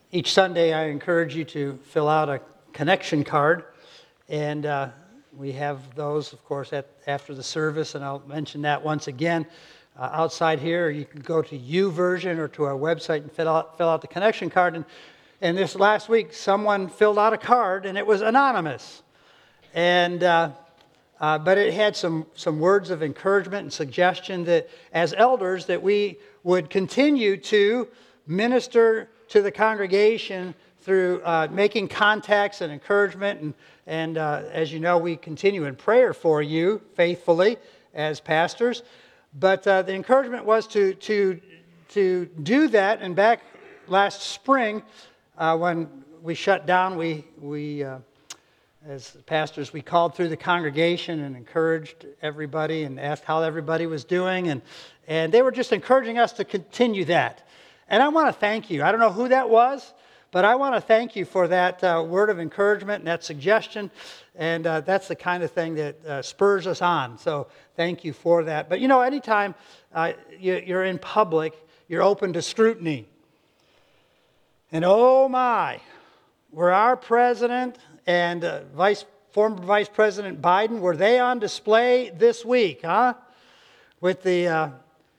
Each Sunday, I encourage you to fill out a connection card, and we have those, of course, after the service, and I'll mention that once again. Outside here, you can go to YouVersion or to our website and fill out the connection card. And this last week, someone filled out a card, and it was anonymous. And but it had some words of encouragement and suggestion that, as elders, that we would continue to minister to the congregation through making contacts and encouragement. And as you know, we continue in prayer for you faithfully as pastors. But the encouragement was to do that. And back last spring, when we shut down, we as pastors, we called through the congregation and encouraged everybody and asked how everybody was doing. And they were just encouraging us to continue that. And I want to thank you. I don't know who that was, but I want to thank you for that word of encouragement and that suggestion. And that's the kind of thing that spurs us on. So thank you for that. But, you know, anytime you're in public, you're open to scrutiny. And oh my, were our president and former Vice President Biden, were they on display this week, huh? With the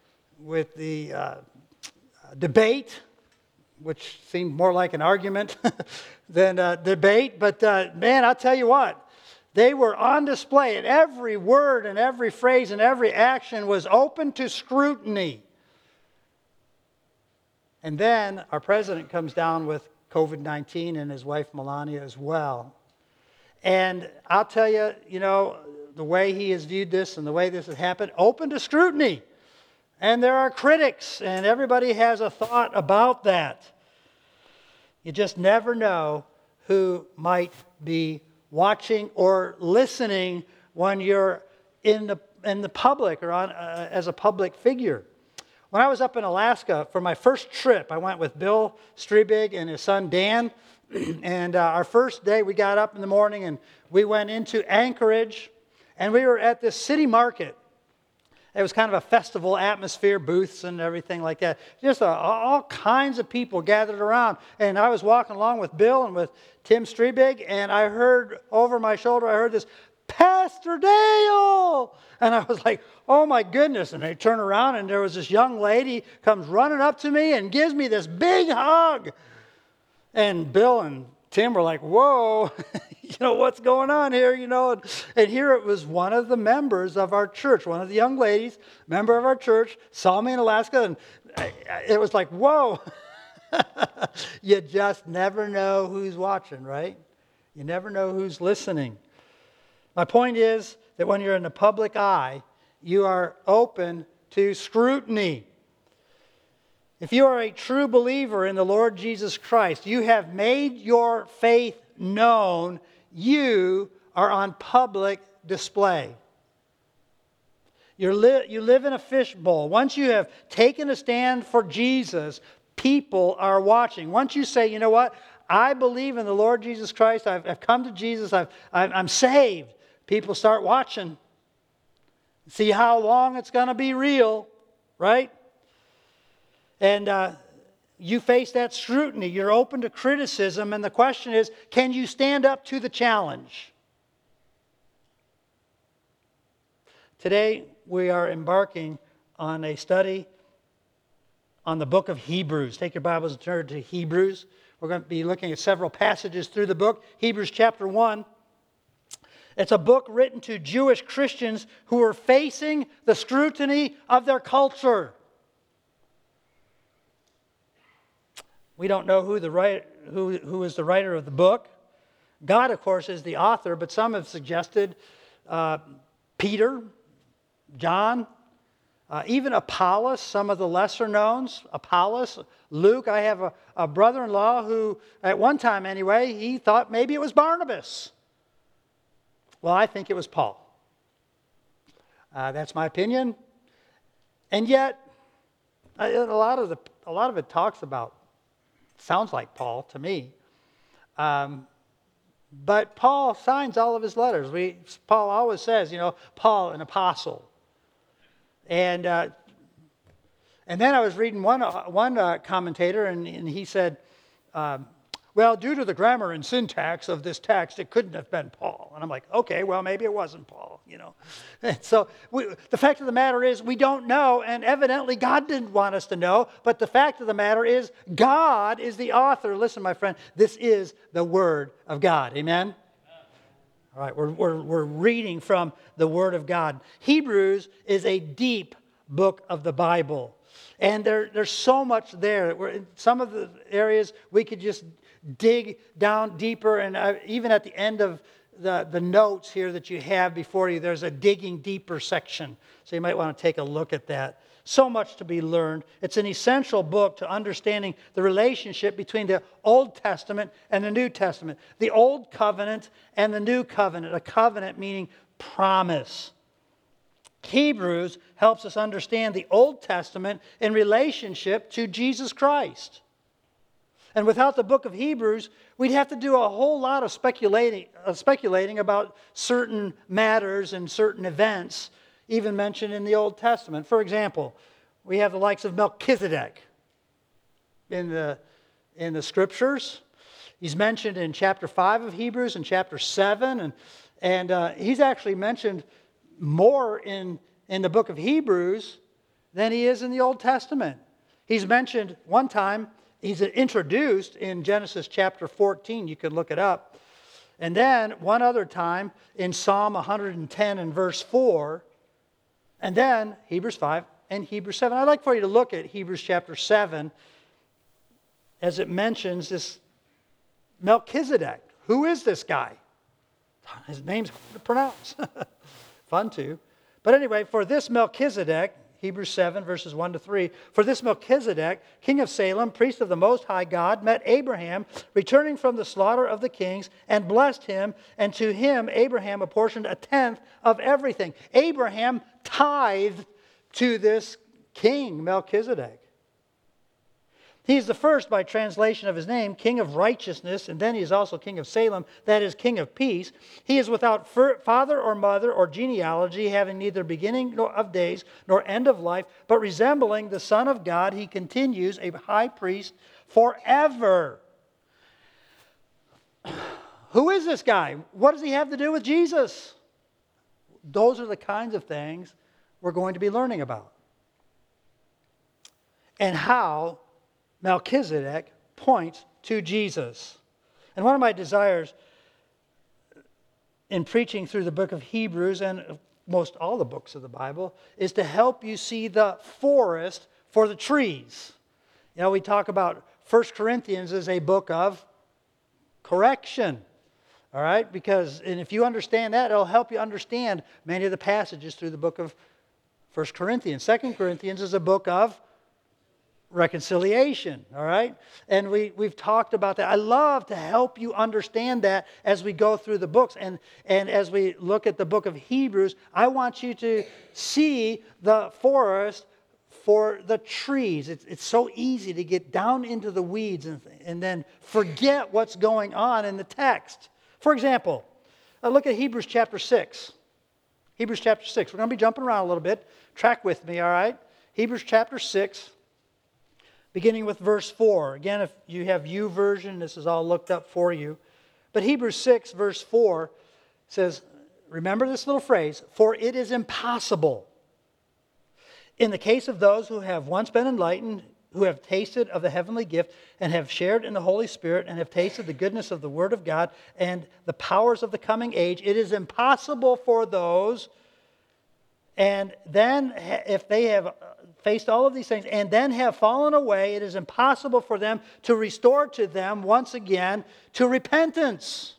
debate, which seemed more like an argument than a debate. But man, I'll tell you what, they were on display, and every word and every phrase and every action was open to scrutiny. And then our president comes down with COVID-19 and his wife Melania as well. And I'll tell you, you know, the way he has viewed this and the way this has happened, open to scrutiny. And there are critics, and everybody has a thought about that. You just never know who might be watching or listening when you're in the public or as a public figure. When I was up in Alaska for my first trip, I went with Bill Strebig and his son Dan. And our first day, we got up in the morning and we went into Anchorage, and we were at this city market. It was kind of a festival atmosphere, booths and everything like that. Just all kinds of people gathered around. And I was walking along with Bill and with Tim Strebig, and I heard over my shoulder, I heard this, "Pastor Dale!" And I was like, oh my goodness. And I turn around, and there was this young lady comes running up to me and gives me this big hug. And Bill and Tim were like, whoa, you know, what's going on here, you know? And here it was one of the members of our church, one of the young ladies, member of our church, saw me in Alaska, and it was like, whoa. You just never know who's watching, right? You never know who's listening. My point is that when you're in the public eye, you are open to scrutiny. If you are a true believer in the Lord Jesus Christ, you have made your faith known, you are on public display. You live in a fishbowl. Once you have taken a stand for Jesus, people are watching. Once you say, you know what, I believe in the Lord Jesus Christ, I've come to Jesus, I'm saved, people start watching. See how long it's going to be real, right? And you face that scrutiny. You're open to criticism. And the question is, can you stand up to the challenge? Today, we are embarking on a study on the book of Hebrews. Take your Bibles and turn to Hebrews. We're going to be looking at several passages through the book. Hebrews chapter 1. It's a book written to Jewish Christians who are facing the scrutiny of their culture. We don't know who is the writer of the book. God, of course, is the author, but some have suggested Peter, John, even Apollos, some of the lesser knowns. Apollos, Luke. I have a brother-in-law who, at one time anyway, he thought maybe it was Barnabas. Well, I think it was Paul. That's my opinion. And yet, a lot of it talks about. Sounds like Paul to me. But Paul signs all of his letters. Paul always says, you know, Paul, an apostle. And then I was reading one commentator, and he said, well, due to the grammar and syntax of this text, it couldn't have been Paul. And I'm like, okay, well, maybe it wasn't Paul, And so the fact of the matter is we don't know, and evidently God didn't want us to know, but the fact of the matter is God is the author. Listen, my friend, this is the Word of God. Amen? All right, we're reading from the Word of God. Hebrews is a deep book of the Bible. And there's so much there. In some of the areas we could just dig down deeper, and even at the end of the notes here that you have before you, there's a digging deeper section. So you might want to take a look at that. So much to be learned. It's an essential book to understanding the relationship between the Old Testament and the New Testament. The Old Covenant and the New Covenant. A covenant meaning promise. Hebrews helps us understand the Old Testament in relationship to Jesus Christ. And without the book of Hebrews, we'd have to do a whole lot of speculating about certain matters and certain events, even mentioned in the Old Testament. For example, we have the likes of Melchizedek in the Scriptures. He's mentioned in chapter 5 of Hebrews and chapter 7, and he's actually mentioned more in the book of Hebrews than he is in the Old Testament. He's mentioned one time. He's introduced in Genesis chapter 14. You can look it up. And then one other time in Psalm 110 and verse 4. And then Hebrews 5 and Hebrews 7. I'd like for you to look at Hebrews chapter 7 as it mentions this Melchizedek. Who is this guy? His name's hard to pronounce. Fun too. But anyway, for this Melchizedek, Hebrews 7, verses 1 to 3. For this Melchizedek, king of Salem, priest of the Most High God, met Abraham, returning from the slaughter of the kings, and blessed him, and to him Abraham apportioned a tenth of everything. Abraham tithed to this king, Melchizedek. He is the first by translation of his name, King of Righteousness, and then he is also King of Salem, that is, King of Peace. He is without father or mother or genealogy, having neither beginning of days nor end of life, but resembling the Son of God, he continues a high priest forever. Who is this guy? What does he have to do with Jesus? Those are the kinds of things we're going to be learning about. And how Melchizedek points to Jesus. And one of my desires in preaching through the book of Hebrews and most all the books of the Bible is to help you see the forest for the trees. You know, we talk about 1 Corinthians as a book of correction. All right? And if you understand that, it'll help you understand many of the passages through the book of 1 Corinthians. 2 Corinthians is a book of reconciliation, all right? And we've talked about that. I love to help you understand that as we go through the books. And as we look at the book of Hebrews, I want you to see the forest for the trees. It's so easy to get down into the weeds and then forget what's going on in the text. For example, look at Hebrews chapter 6. Hebrews chapter 6. We're going to be jumping around a little bit. Track with me, all right? Hebrews chapter 6. Beginning with verse 4. Again, if you have YouVersion, this is all looked up for you. But Hebrews 6, verse 4 says, remember this little phrase, for it is impossible. In the case of those who have once been enlightened, who have tasted of the heavenly gift, and have shared in the Holy Spirit, and have tasted the goodness of the Word of God, and the powers of the coming age, it is impossible for those, and then if they have faced all of these things and then have fallen away, it is impossible for them to restore to them once again to repentance.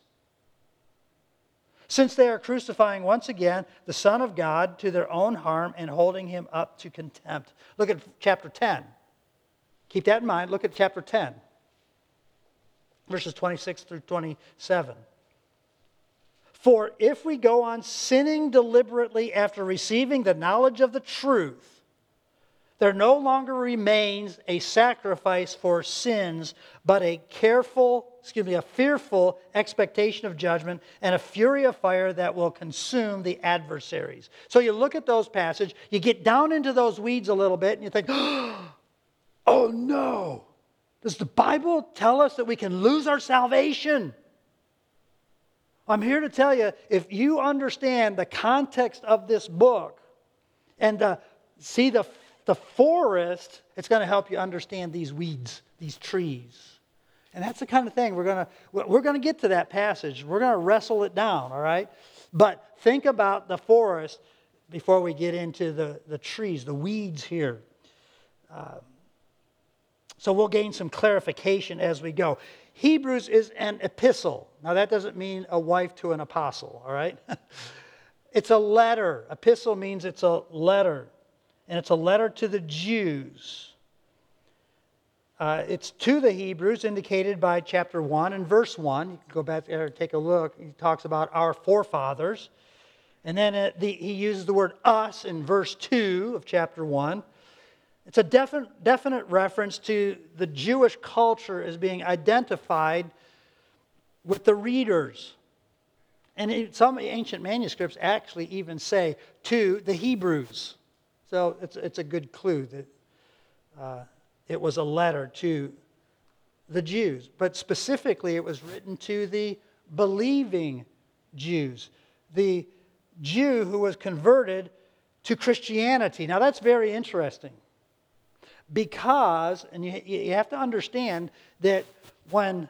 Since they are crucifying once again the Son of God to their own harm and holding him up to contempt. Look at chapter 10. Keep that in mind. Look at chapter 10, verses 26 through 27. For if we go on sinning deliberately after receiving the knowledge of the truth, there no longer remains a sacrifice for sins, but a fearful expectation of judgment and a fury of fire that will consume the adversaries. So you look at those passages, you get down into those weeds a little bit, and you think, oh no, Does the Bible tell us that we can lose our salvation? I'm here to tell you, if you understand the context of this book and see the forest, it's going to help you understand these weeds, these trees. And that's the kind of thing we're going to get to that passage. We're going to wrestle it down, all right? But think about the forest before we get into the trees, the weeds here. So we'll gain some clarification as we go. Hebrews is an epistle. Now that doesn't mean a wife to an apostle, all right? It's a letter. Epistle means it's a letter. And it's a letter to the Jews. It's to the Hebrews, indicated by chapter 1 and verse 1. You can go back there and take a look. He talks about our forefathers. And then he uses the word us in verse 2 of chapter 1. It's a definite reference to the Jewish culture as being identified with the readers. And some ancient manuscripts actually even say to the Hebrews. So it's a good clue that it was a letter to the Jews. But specifically, it was written to the believing Jews. The Jew who was converted to Christianity. Now that's very interesting. Because, and you have to understand that when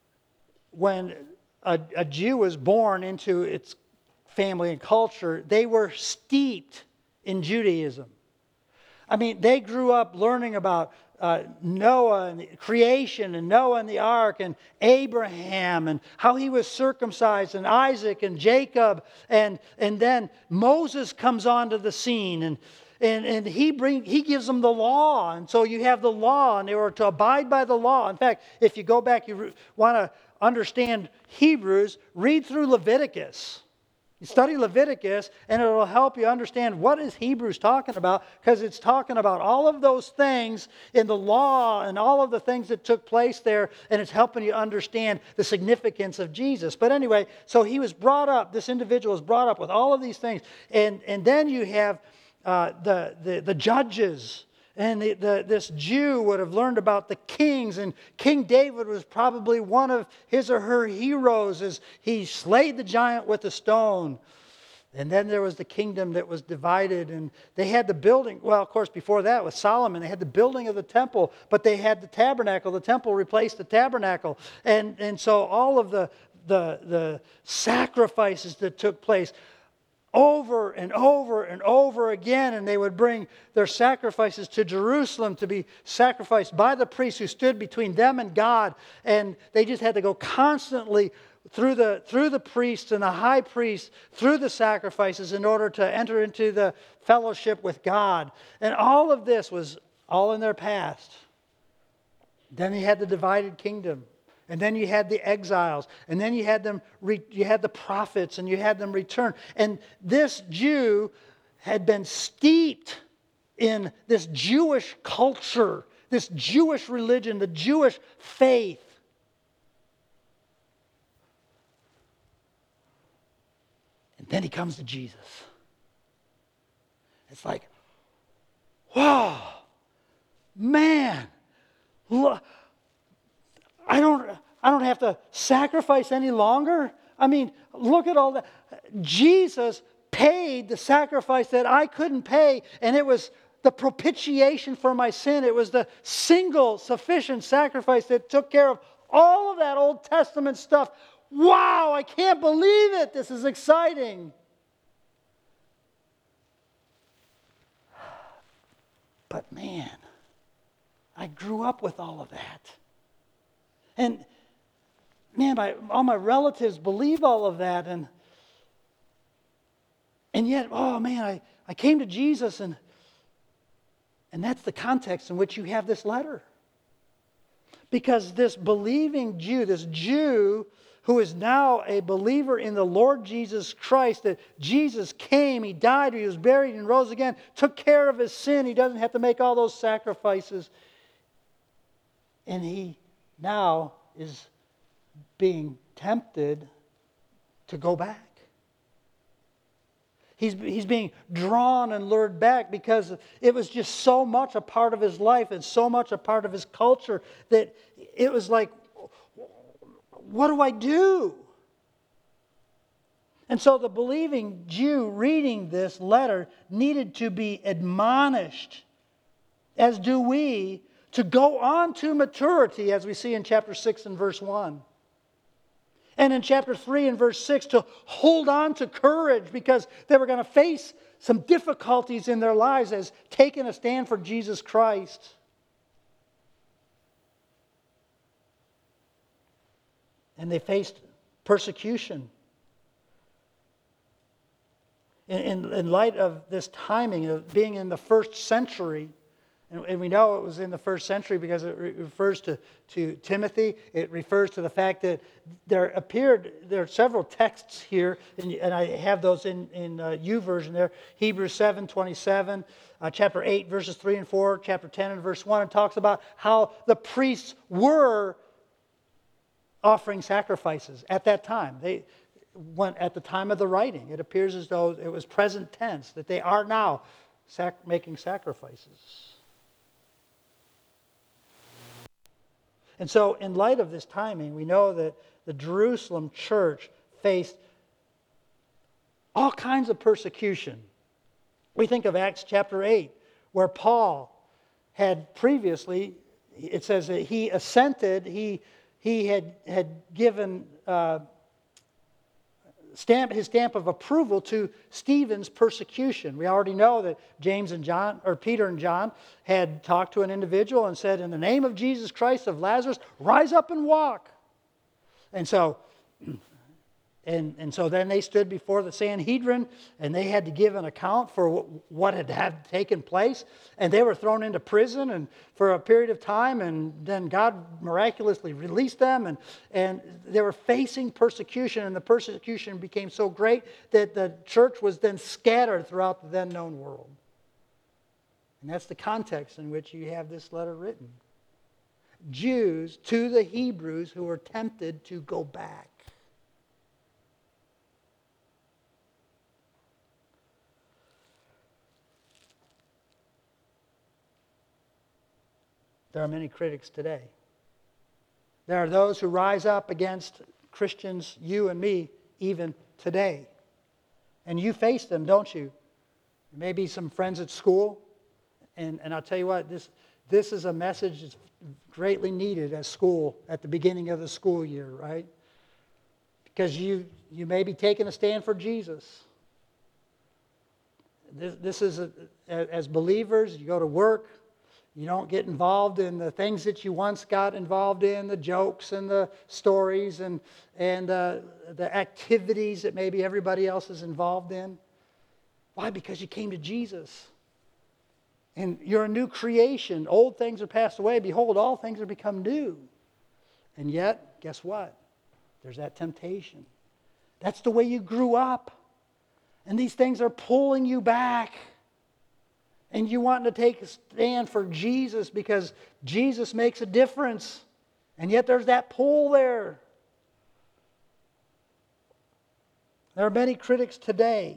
a Jew was born into its family and culture, they were steeped in Judaism. I mean, they grew up learning about Noah and the creation and Noah and the ark and Abraham and how he was circumcised and Isaac and Jacob and then Moses comes onto the scene and he gives them the law, and so you have the law and they were to abide by the law. In fact, if you go back, you want to understand Hebrews, read through Leviticus. You study Leviticus, and it will help you understand what is Hebrews talking about, because it's talking about all of those things in the law and all of the things that took place there, and it's helping you understand the significance of Jesus. But anyway, so he was brought up, this individual was brought up with all of these things, and then you have the judges. And this Jew would have learned about the kings, and King David was probably one of his or her heroes as he slayed the giant with a stone. And then there was the kingdom that was divided, and they had the building. Well, of course, before that with Solomon, they had the building of the temple, but they had the tabernacle. The temple replaced the tabernacle. And so all of the sacrifices that took place over and over and over again, and they would bring their sacrifices to Jerusalem to be sacrificed by the priests who stood between them and God, and they just had to go constantly through the priests and the high priest, through the sacrifices in order to enter into the fellowship with God. And all of this was all in their past. Then you had the divided kingdom. And then you had the exiles, and then you had the prophets, and you had them return. And this Jew had been steeped in this Jewish culture, this Jewish religion, the Jewish faith. And then he comes to Jesus. It's like, wow, man, look. I don't have to sacrifice any longer. I mean, look at all that. Jesus paid the sacrifice that I couldn't pay, and it was the propitiation for my sin. It was the single sufficient sacrifice that took care of all of that Old Testament stuff. Wow, I can't believe it. This is exciting. But man, I grew up with all of that. And man, all my relatives believe all of that, and yet, oh man, I came to Jesus, and that's the context in which you have this letter. Because this believing Jew, this Jew who is now a believer in the Lord Jesus Christ, that Jesus came, He died, He was buried, and rose again, took care of his sin. He doesn't have to make all those sacrifices. And he now is being tempted to go back. He's being drawn and lured back because it was just so much a part of his life and so much a part of his culture that it was like, what do I do? And so the believing Jew reading this letter needed to be admonished, as do we, to go on to maturity, as we see in chapter 6 and verse 1. And in chapter 3 and verse 6, to hold on to courage because they were going to face some difficulties in their lives as taking a stand for Jesus Christ. And they faced persecution. In light of this timing of being in the first century, and we know it was in the first century because it refers to Timothy. It refers to the fact that there are several texts here, and I have those in YouVersion there. Hebrews 7:27, chapter 8, verses 3 and 4, chapter 10 and verse 1. It talks about how the priests were offering sacrifices at that time. At the time of the writing, it appears as though it was present tense, that they are now making sacrifices. And so, in light of this timing, we know that the Jerusalem church faced all kinds of persecution. We think of Acts chapter 8, where Paul had previously, it says that he assented, he had given his stamp of approval to Stephen's persecution. We already know that Peter and John had talked to an individual and said, "In the name of Jesus Christ of Lazarus, rise up and walk." And so then they stood before the Sanhedrin and they had to give an account for what had taken place. And they were thrown into prison and for a period of time, and then God miraculously released them, and they were facing persecution, and the persecution became so great that the church was then scattered throughout the then known world. And that's the context in which you have this letter written. Jews to the Hebrews who were tempted to go back. There are many critics today. There are those who rise up against Christians, you and me, even today. And you face them, don't you? Maybe some friends at school. And I'll tell you what, this is a message that's greatly needed at school, at the beginning of the school year, right? Because you may be taking a stand for Jesus. This is, as believers, you go to work. You don't get involved in the things that you once got involved in, the jokes and the stories and the activities that maybe everybody else is involved in. Why? Because you came to Jesus. And you're a new creation. Old things are passed away. Behold, all things are become new. And yet, guess what? There's that temptation. That's the way you grew up. And these things are pulling you back. And you want to take a stand for Jesus because Jesus makes a difference. And yet there's that pull there. There are many critics today.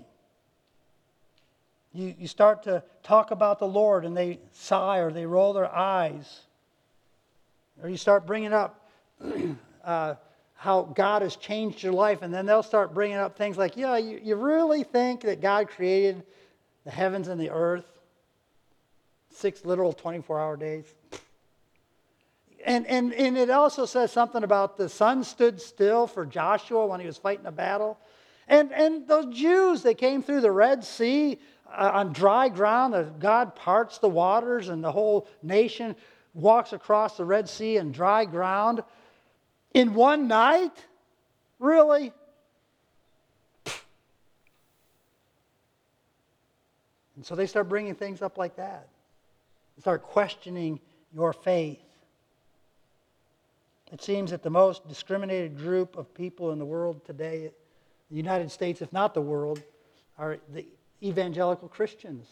You start to talk about the Lord and they sigh or they roll their eyes. Or you start bringing up how God has changed your life, and then they'll start bringing up things like, yeah, you really think that God created the heavens and the earth? 6 literal 24-hour days. And it also says something about the sun stood still for Joshua when he was fighting a battle. And those Jews, they came through the Red Sea on dry ground. God parts the waters and the whole nation walks across the Red Sea in dry ground. In one night? Really? And so they start bringing things up like that. Start questioning your faith. It seems that the most discriminated group of people in the world today, the United States, if not the world, are the evangelical Christians.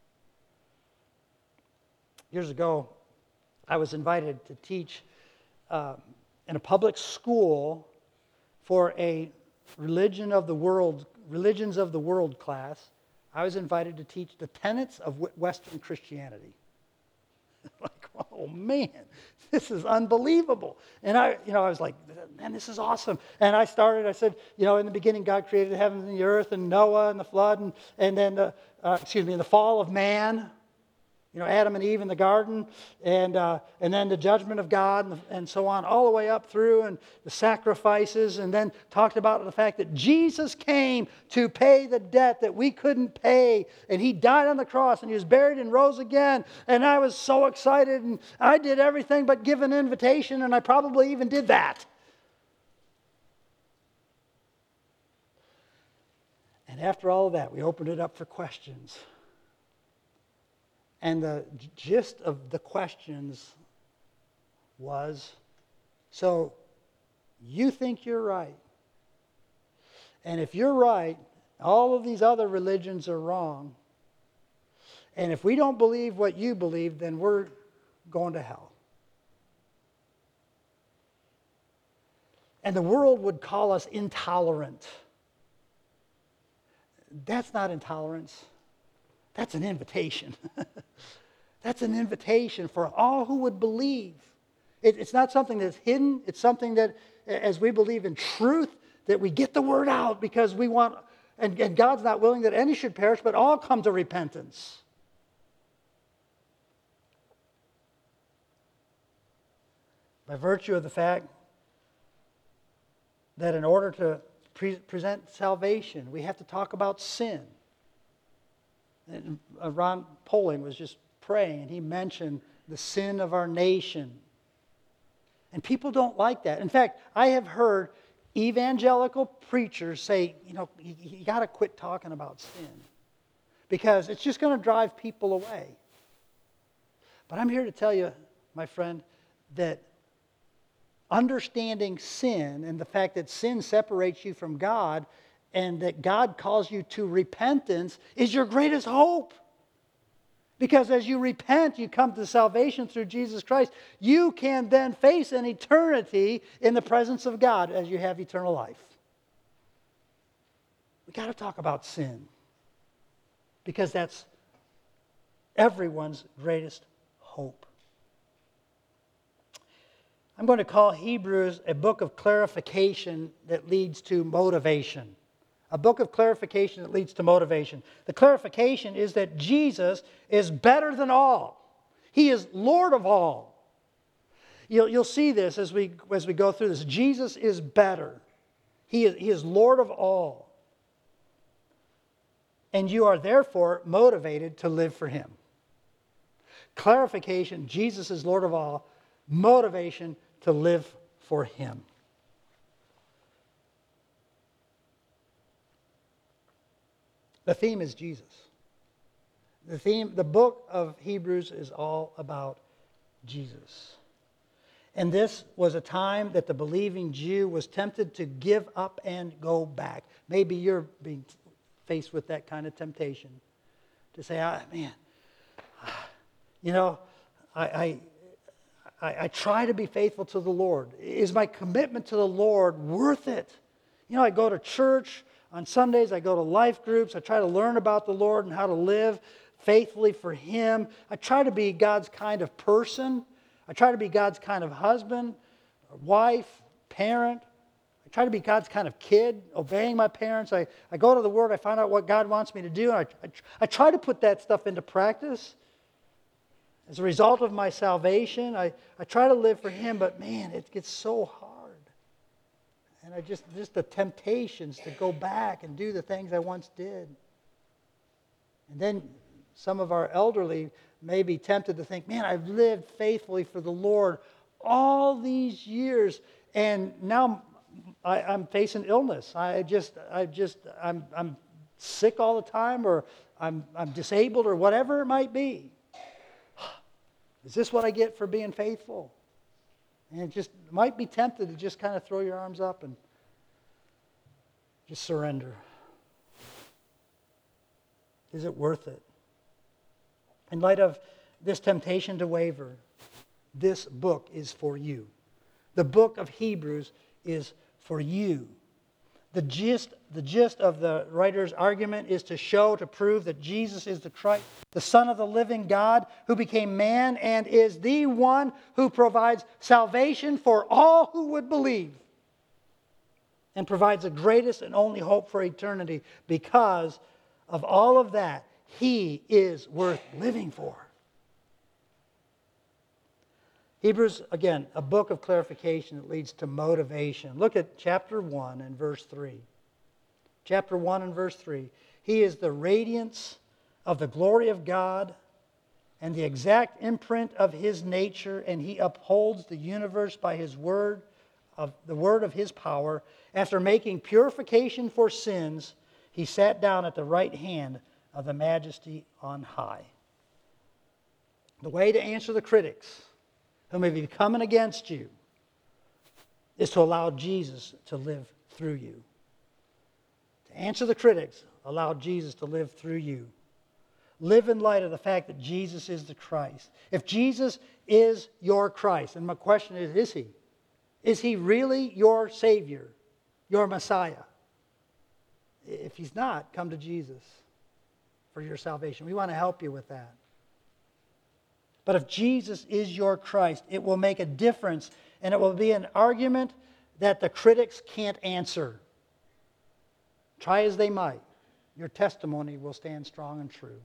Years ago, I was invited to teach in a public school for a Religions of the World class. I was invited to teach the tenets of Western Christianity. Like, oh man, this is unbelievable. And I was like, man, this is awesome. And I said, in the beginning God created the heavens and the earth and Noah and the flood and then the fall of man. Adam and Eve in the garden, and then the judgment of God, and so on, all the way up through, and the sacrifices, and then talked about the fact that Jesus came to pay the debt that we couldn't pay, and He died on the cross, and He was buried and rose again, and I was so excited, and I did everything but give an invitation, and I probably even did that. And after all of that, we opened it up for questions. And the gist of the questions was, so you think you're right. And if you're right, all of these other religions are wrong. And if we don't believe what you believe, then we're going to hell. And the world would call us intolerant. That's not intolerance. That's an invitation. That's an invitation for all who would believe. It's not something that's hidden. It's something that, as we believe in truth, that we get the word out because we want, and God's not willing that any should perish, but all come to repentance. By virtue of the fact that in order to present salvation, we have to talk about sin. And Ron Poling was just praying, and he mentioned the sin of our nation. And people don't like that. In fact, I have heard evangelical preachers say, you got to quit talking about sin because it's just going to drive people away. But I'm here to tell you, my friend, that understanding sin and the fact that sin separates you from God and that God calls you to repentance is your greatest hope. Because as you repent, you come to salvation through Jesus Christ. You can then face an eternity in the presence of God as you have eternal life. We've got to talk about sin. Because that's everyone's greatest hope. I'm going to call Hebrews a book of clarification that leads to motivation. A book of clarification that leads to motivation. The clarification is that Jesus is better than all. He is Lord of all. You'll see this as we go through this. Jesus is better. He is Lord of all. And you are therefore motivated to live for Him. Clarification, Jesus is Lord of all. Motivation to live for Him. The theme is Jesus. The book of Hebrews is all about Jesus. And this was a time that the believing Jew was tempted to give up and go back. Maybe you're being faced with that kind of temptation. To say, I try to be faithful to the Lord. Is my commitment to the Lord worth it? I go to church. On Sundays, I go to life groups. I try to learn about the Lord and how to live faithfully for Him. I try to be God's kind of person. I try to be God's kind of husband, wife, parent. I try to be God's kind of kid, obeying my parents. I go to the Word. I find out what God wants me to do. And I try to put that stuff into practice. As a result of my salvation, I try to live for Him, but man, it gets so hard. And just the temptations to go back and do the things I once did. And then some of our elderly may be tempted to think, man, I've lived faithfully for the Lord all these years, and now I'm facing illness. I'm sick all the time, or I'm disabled, or whatever it might be. Is this what I get for being faithful? And it just might be tempted to just kind of throw your arms up and just surrender. Is it worth it? In light of this temptation to waver, this book is for you. The book of Hebrews is for you. The gist of the writer's argument is to prove that Jesus is the Christ, the Son of the living God, who became man and is the one who provides salvation for all who would believe, and provides the greatest and only hope for eternity. Because of all of that, He is worth living for. Hebrews, again, a book of clarification that leads to motivation. Look at chapter 1 and verse 3. Chapter 1 and verse 3. He is the radiance of the glory of God and the exact imprint of His nature, and He upholds the universe by His word, of the word of His power. After making purification for sins, He sat down at the right hand of the Majesty on high. The way to answer the critics who may be coming against you is to allow Jesus to live through you. To answer the critics, allow Jesus to live through you. Live in light of the fact that Jesus is the Christ. If Jesus is your Christ, and my question is He? Is He really your Savior, your Messiah? If He's not, come to Jesus for your salvation. We want to help you with that. But if Jesus is your Christ, it will make a difference, and it will be an argument that the critics can't answer. Try as they might, your testimony will stand strong and true.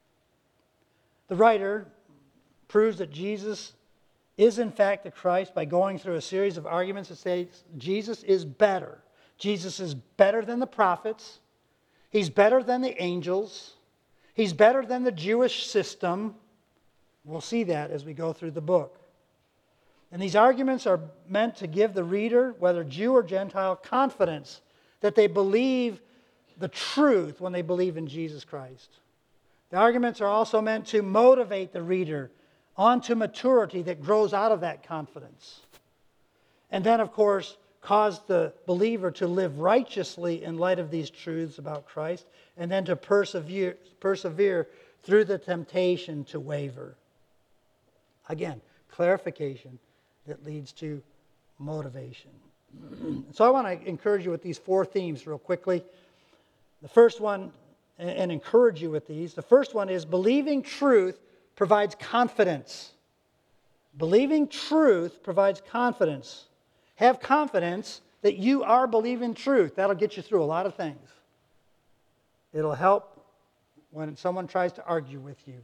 The writer proves that Jesus is in fact the Christ by going through a series of arguments that say Jesus is better. Jesus is better than the prophets. He's better than the angels. He's better than the Jewish system. We'll see that as we go through the book. And these arguments are meant to give the reader, whether Jew or Gentile, confidence that they believe the truth when they believe in Jesus Christ. The arguments are also meant to motivate the reader onto maturity that grows out of that confidence. And then, of course, cause the believer to live righteously in light of these truths about Christ, and then to persevere through the temptation to waver. Again, clarification that leads to motivation. So I want to encourage you with these 4 themes real quickly. The first one, and encourage you with these, the first one is believing truth provides confidence. Believing truth provides confidence. Have confidence that you are believing truth. That'll get you through a lot of things. It'll help when someone tries to argue with you.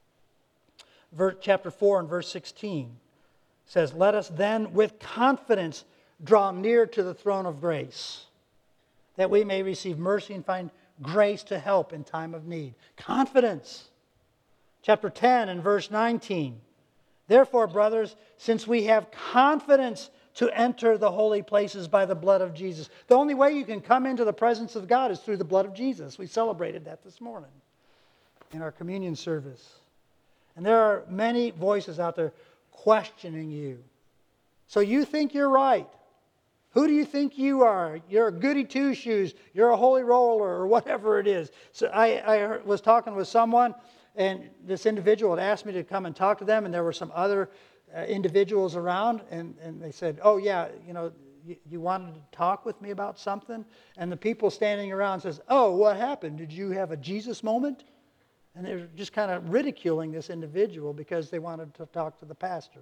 Chapter 4 and verse 16 says, "Let us then with confidence draw near to the throne of grace, that we may receive mercy and find grace to help in time of need." Confidence. Chapter 10 and verse 19, "Therefore, brothers, since we have confidence to enter the holy places by the blood of Jesus." The only way you can come into the presence of God is through the blood of Jesus. We celebrated that this morning in our communion service. And there are many voices out there questioning you. So you think you're right. Who do you think you are? You're a goody two-shoes. You're a holy roller, or whatever it is. So I was talking with someone, and this individual had asked me to come and talk to them, and there were some other individuals around, and they said, "Oh yeah, you wanted to talk with me about something?" And the people standing around says, "Oh, what happened? Did you have a Jesus moment?" And they were just kind of ridiculing this individual because they wanted to talk to the pastor.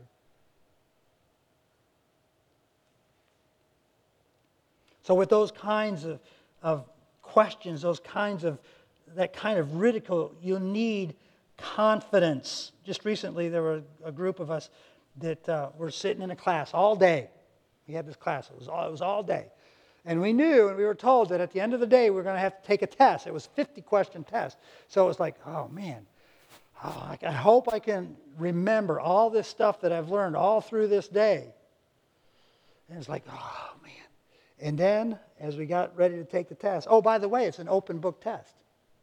So with those kinds of questions, that kind of ridicule, you need confidence. Just recently, there were a group of us that were sitting in a class all day. We had this class. It was all day. And we knew, and we were told that at the end of the day, we were going to have to take a test. It was a 50-question test. So it was like, oh, man, I hope I can remember all this stuff that I've learned all through this day. And it's like, oh, man. And then, as we got ready to take the test, oh, by the way, it's an open book test.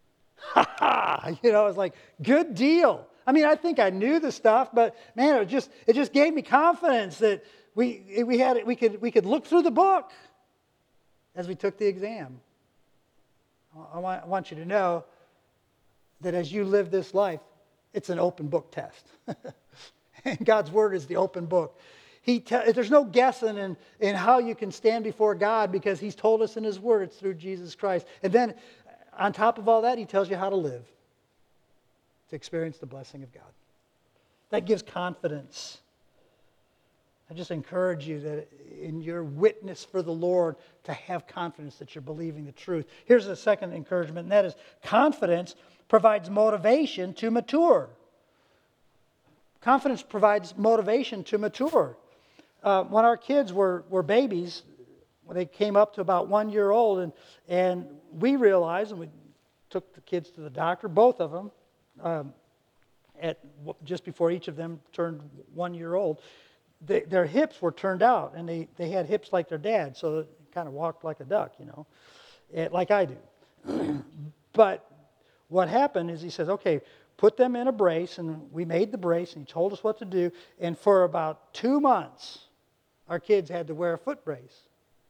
It's like, good deal. I mean, I think I knew the stuff, but man, it just gave me confidence that we could look through the book as we took the exam. I want you to know that as you live this life, it's an open book test. And God's Word is the open book. There's no guessing in how you can stand before God because He's told us in His Word it's through Jesus Christ. And then on top of all that, He tells you how to live, to experience the blessing of God. That gives confidence. I just encourage you that in your witness for the Lord to have confidence that you're believing the truth. Here's the second encouragement, and that is confidence provides motivation to mature. Confidence provides motivation to mature. When our kids were babies, when they came up to about 1 year old, and we realized, and we took the kids to the doctor, both of them, just before each of them turned 1 year old, their hips were turned out, and they had hips like their dad, so they kind of walked like a duck, like I do. But what happened is he says, okay, put them in a brace, and we made the brace, and he told us what to do, and for about 2 months, our kids had to wear a foot brace.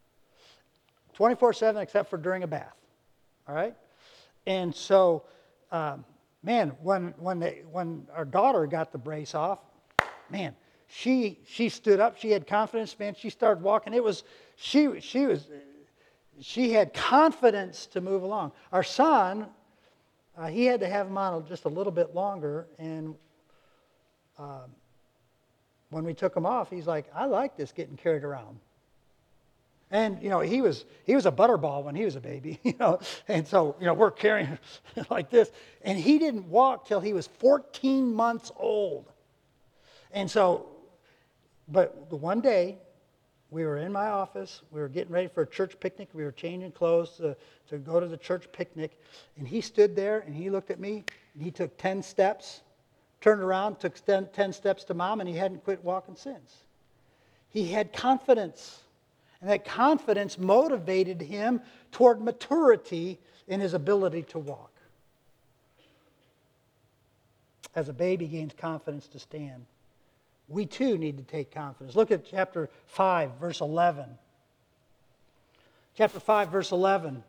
24/7 except for during a bath, all right? And so, when our daughter got the brace off, man, she stood up. She had confidence, man. She started walking. She had confidence to move along. Our son, he had to have him on just a little bit longer, and when we took him off, he's like, I like this getting carried around. And he was a butterball when he was a baby, and so we're carrying him like this, and he didn't walk till he was 14 months old. And so, but the one day, we were in my office, we were getting ready for a church picnic, we were changing clothes to go to the church picnic, and he stood there and he looked at me, and he took 10 steps, turned around, took 10 steps to Mom, and he hadn't quit walking since. He had confidence, and that confidence motivated him toward maturity in his ability to walk. As a baby gains confidence to stand, we too need to take confidence. Look at chapter 5, verse 11. Chapter 5, verse 11.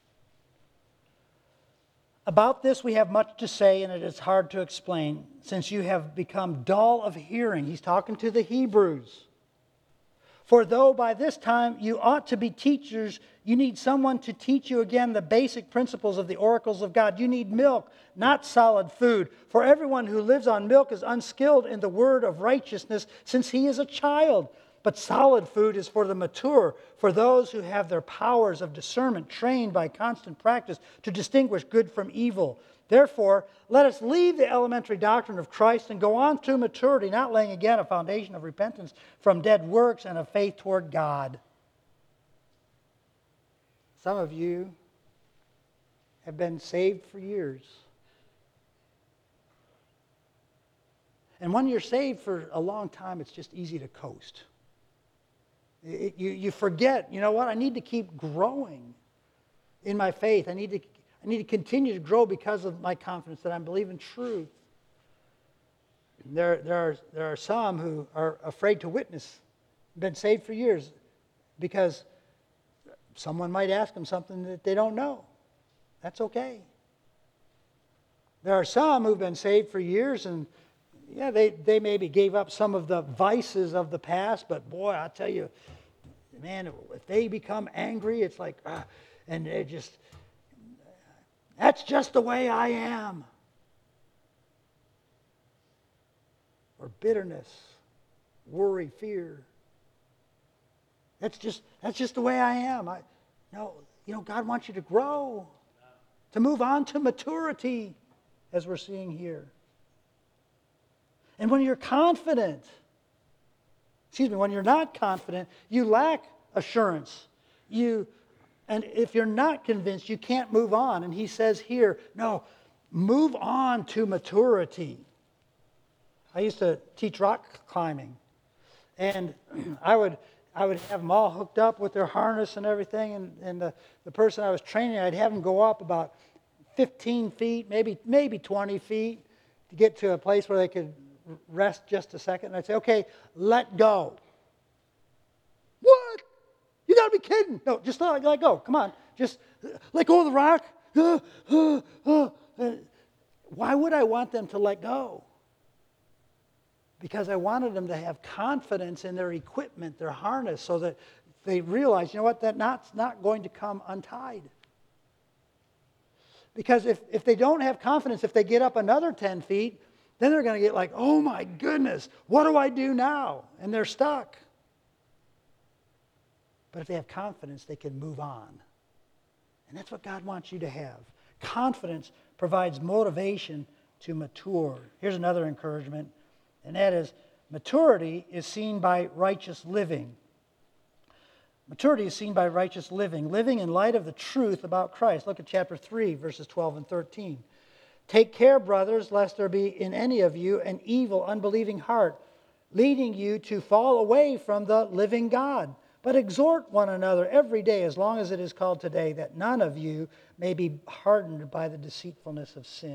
About this we have much to say, and it is hard to explain, since you have become dull of hearing. He's talking to the Hebrews. For though by this time you ought to be teachers, you need someone to teach you again the basic principles of the oracles of God. You need milk, not solid food. For everyone who lives on milk is unskilled in the word of righteousness, since he is a child. But solid food is for the mature, for those who have their powers of discernment trained by constant practice to distinguish good from evil. Therefore, let us leave the elementary doctrine of Christ and go on to maturity, not laying again a foundation of repentance from dead works and of faith toward God. Some of you have been saved for years. And when you're saved for a long time, it's just easy to coast. You forget, you know what, I need to keep growing in my faith. I need to continue to grow because of my confidence that I'm believing truth. There are some who are afraid to witness, been saved for years, because someone might ask them something that they don't know. That's okay. There are some who've been saved for years, and yeah, they maybe gave up some of the vices of the past, but boy, I tell you, man, if they become angry, it's like, and they just, that's just the way I am. Or bitterness, worry, fear. That's just the way I am. God wants you to grow, to move on to maturity, as we're seeing here. And when you're not confident, you lack assurance. And if you're not convinced, you can't move on. And he says here, no, move on to maturity. I used to teach rock climbing, and I would have them all hooked up with their harness and everything, and the person I was training, I'd have them go up about 15 feet, maybe 20 feet, to get to a place where they could rest just a second. And I'd say, okay, let go. What? You got to be kidding. No, just let go. Come on. Just let go of the rock. Why would I want them to let go? Because I wanted them to have confidence in their equipment, their harness, so that they realize, you know what, that knot's not going to come untied. Because if they don't have confidence, if they get up another 10 feet, then they're going to get like, oh my goodness, what do I do now? And they're stuck. But if they have confidence, they can move on. And that's what God wants you to have. Confidence provides motivation to mature. Here's another encouragement, and that is maturity is seen by righteous living. Maturity is seen by righteous living, living in light of the truth about Christ. Look at chapter 3, verses 12 and 13. Take care, brothers, lest there be in any of you an evil, unbelieving heart, leading you to fall away from the living God. But exhort one another every day, as long as it is called today, that none of you may be hardened by the deceitfulness of sin.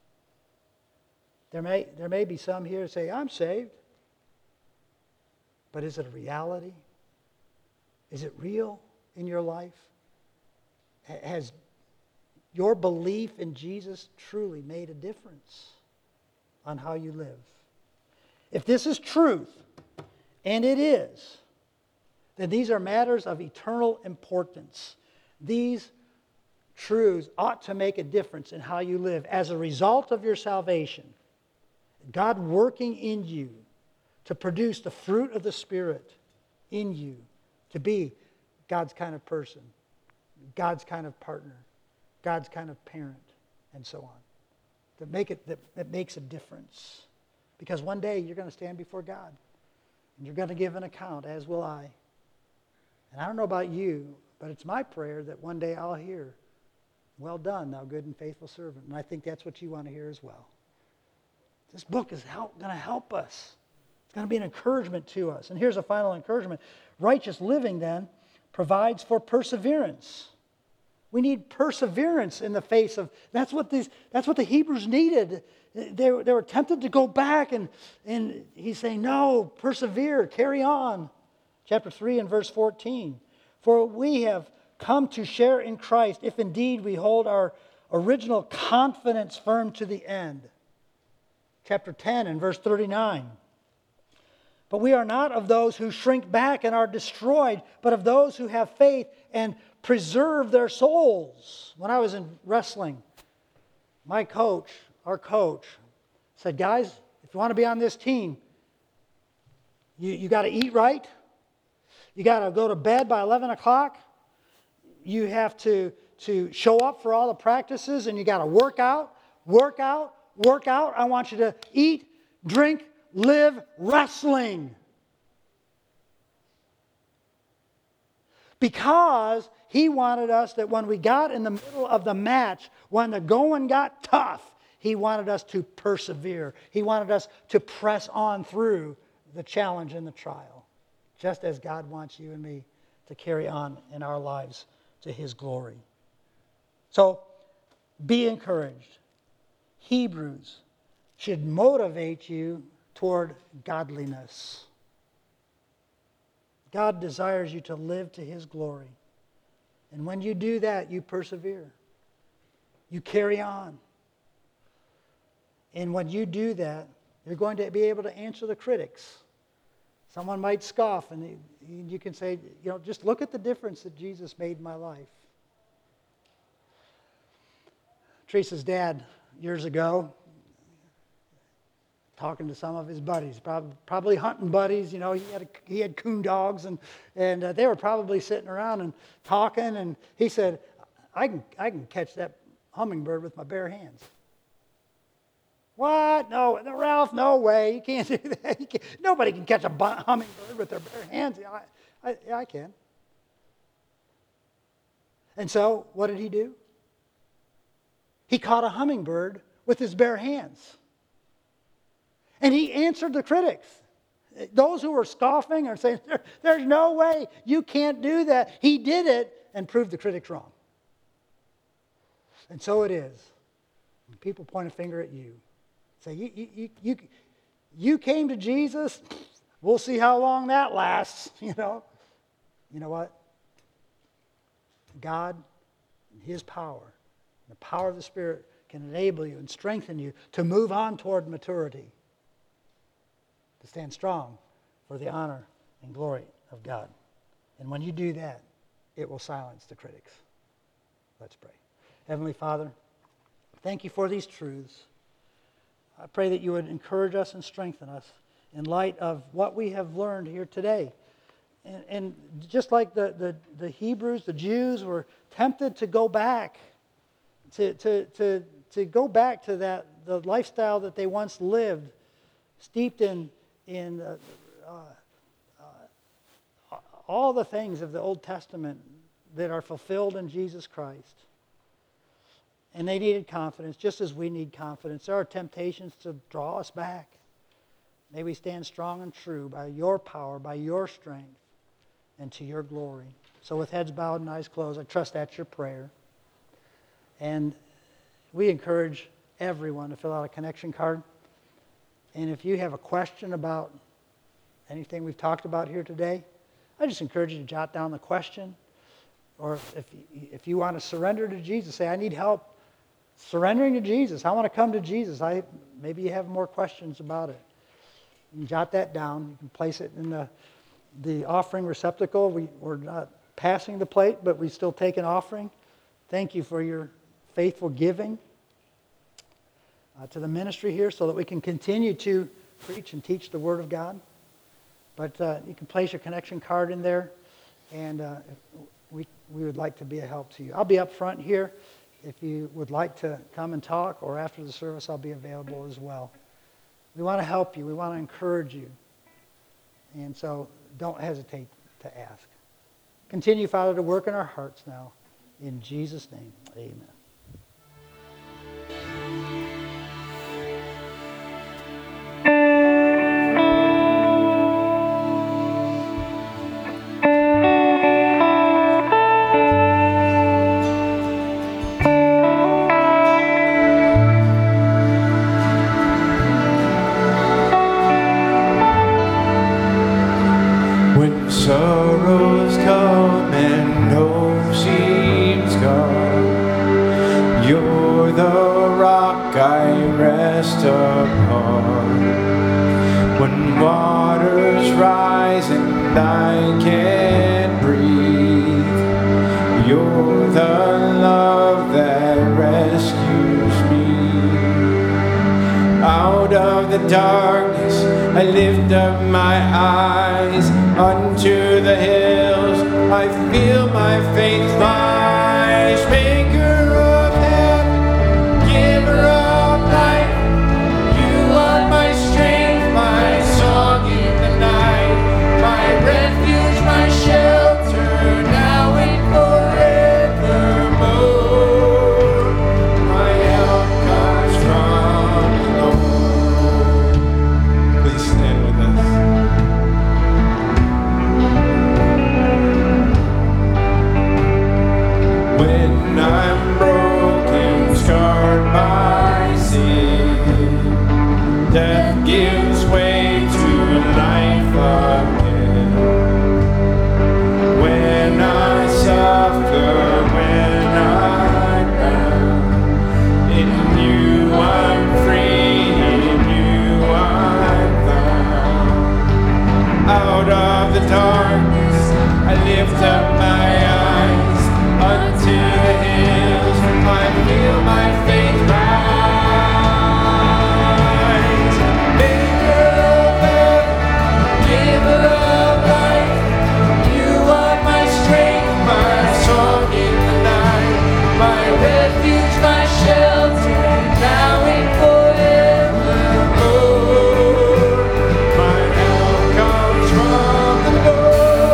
There may be some here who say, I'm saved. But is it a reality? Is it real in your life? Has your belief in Jesus truly made a difference on how you live? If this is truth, and it is, then these are matters of eternal importance. These truths ought to make a difference in how you live as a result of your salvation. God working in you to produce the fruit of the Spirit in you, to be God's kind of person, God's kind of partner, God's kind of parent, and so on. That makes a difference. Because one day you're going to stand before God, and you're going to give an account, as will I. And I don't know about you, but it's my prayer that one day I'll hear, well done, thou good and faithful servant. And I think that's what you want to hear as well. This book is going to help us. It's going to be an encouragement to us. And here's a final encouragement. Righteous living, then, provides for perseverance. We need perseverance in the face of... That's what the Hebrews needed. They were tempted to go back, and he's saying, no, persevere, carry on. Chapter 3 and verse 14. For we have come to share in Christ if indeed we hold our original confidence firm to the end. Chapter 10 and verse 39. But we are not of those who shrink back and are destroyed, but of those who have faith and preserve their souls. When I was in wrestling, our coach, said, guys, if you want to be on this team, you got to eat right. You got to go to bed by 11 o'clock. You have to show up for all the practices, and you got to work out. I want you to eat, drink, live wrestling. Because he wanted us that when we got in the middle of the match, when the going got tough, he wanted us to persevere. He wanted us to press on through the challenge and the trial. Just as God wants you and me to carry on in our lives to His glory. So, be encouraged. Hebrews should motivate you toward godliness. God desires you to live to His glory. And when you do that, you persevere. You carry on. And when you do that, you're going to be able to answer the critics. Someone might scoff, and you can say, just look at the difference that Jesus made in my life. Teresa's dad, years ago, talking to some of his buddies, probably hunting buddies. He had coon dogs, and they were probably sitting around and talking. And he said, "I can catch that hummingbird with my bare hands." What? No, Ralph, no way. You can't do that. Nobody can catch a hummingbird with their bare hands. Yeah, I can. And so, what did he do? He caught a hummingbird with his bare hands. And he answered the critics. Those who were scoffing or saying, there's no way, you can't do that. He did it and proved the critics wrong. And so it is. When people point a finger at you, say, you came to Jesus, we'll see how long that lasts, You know what? God, His power, the power of the Spirit can enable you and strengthen you to move on toward maturity. stand strong for the honor and glory of God. And when you do that, it will silence the critics. Let's pray. Heavenly Father, thank you for these truths. I pray that you would encourage us and strengthen us in light of what we have learned here today. And just like the Hebrews, the Jews were tempted to go back, to go back to the lifestyle that they once lived, steeped in all the things of the Old Testament that are fulfilled in Jesus Christ. And they needed confidence, just as we need confidence. There are temptations to draw us back. May we stand strong and true by your power, by your strength, and to your glory. So with heads bowed and eyes closed, I trust that's your prayer. And we encourage everyone to fill out a connection card. And if you have a question about anything we've talked about here today, I just encourage you to jot down the question. Or if you want to surrender to Jesus, say, I need help surrendering to Jesus. I want to come to Jesus. Maybe you have more questions about it. You can jot that down. You can place it in the offering receptacle. We're not passing the plate, but we still take an offering. Thank you for your faithful giving to the ministry here so that we can continue to preach and teach the Word of God. But you can place your connection card in there, and we would like to be a help to you. I'll be up front here. If you would like to come and talk, or after the service, I'll be available as well. We want to help you. We want to encourage you. And so don't hesitate to ask. Continue, Father, to work in our hearts now. In Jesus' name, amen. Sorrows come and hope seems gone. You're the rock I rest upon. When waters rise and I can't breathe, you're the love that rescues me. Out of the darkness I lift up my eyes unto the hills. I feel my faith rise. Maker of heaven, giver of life, you are my strength, my song in the night, my refuge, my shelter, now and forevermore. My help comes from the Lord. Please stand with us. When I'm broken, scarred by sin, death gives way to life again. When I suffer, when I'm bound, in you I'm free, in you I'm found. Out of the darkness I lift up my eyes unto the hills, I feel my faith rise. Maker of heaven, giver of life, you are my strength, my song in the night, my refuge, my shelter, now and forevermore. My help comes from the Lord.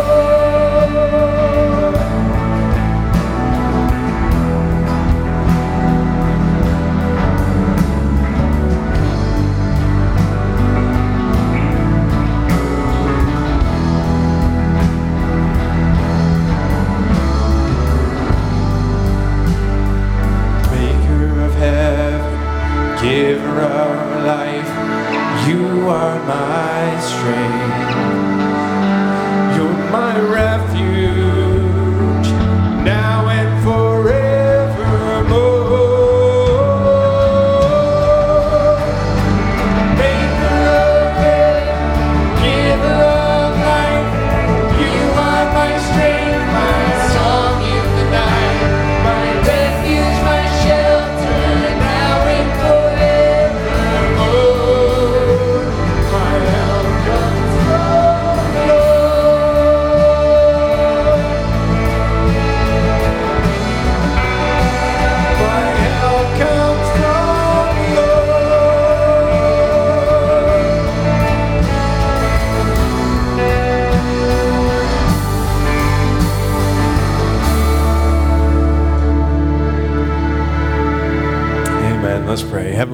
Maker of heaven, giver of life, you are my strength. You're my refuge, now and forevermore. Maker of heaven,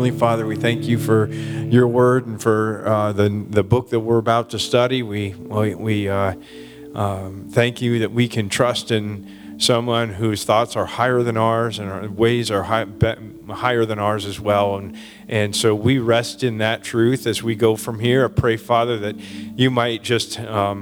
Heavenly Father, we thank you for your word and for the book that we're about to study. We thank you that we can trust in someone whose thoughts are higher than ours and our ways are higher than ours as well. And so we rest in that truth as we go from here. I pray, Father, that you might just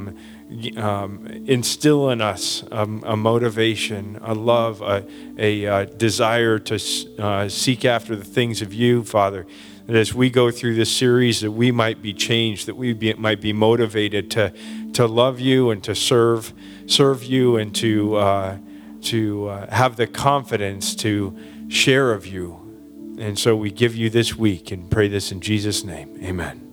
instill in us a motivation, a love, a desire to seek after the things of you, Father. That as we go through this series, that we might be changed, that we might be motivated to love you and to serve you and to have the confidence to share of you. And so we give you this week and pray this in Jesus' name. Amen.